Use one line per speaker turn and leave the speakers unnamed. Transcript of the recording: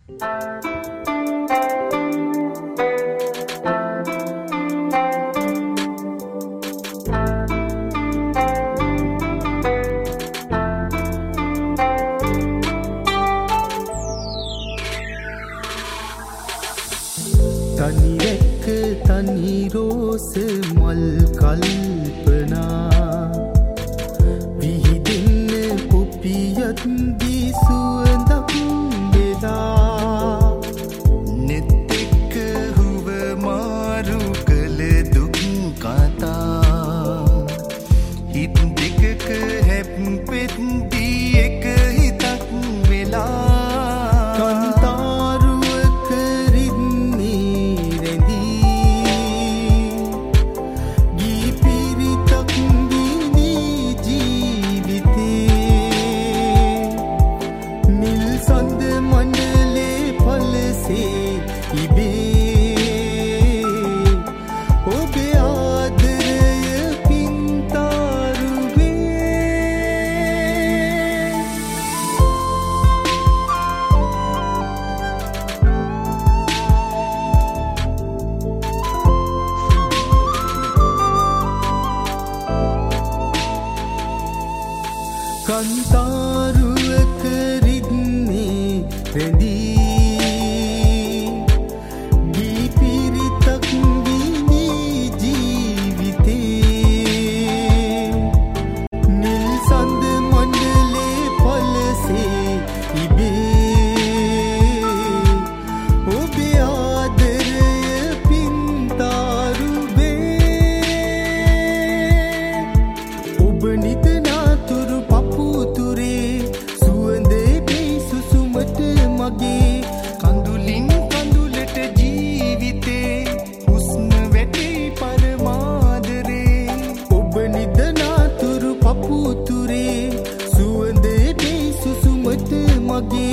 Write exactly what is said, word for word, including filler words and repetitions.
තනි රැක්ක තනි රෝස මල් කල්පනා විහිදෙන්න කුපියත් දී සුවඳක් බෙදා
නෙත් එක්ක හුව මාරු කළ දුක් කතා හිත් දෙකක හැප්පෙත් දී එක හිතක් වෙලා
කන්තාරුවක රිද්නේ රැඳී ගී පිරිතක් විඳී ජීවිතේ නිල් සඳ මණ්ඩලේ පලසේ ඉබේ ඔබේ ආදරය පින්තාරුවේ ඔබ නිතනාතුරු කඳුලින් කඳුලට ජීවිතේ හුස්ම වැටේ පරමාදරේ ඔබ නිදනාතුරු පපුතුරේ සුවඳේ සුසුමට මගේ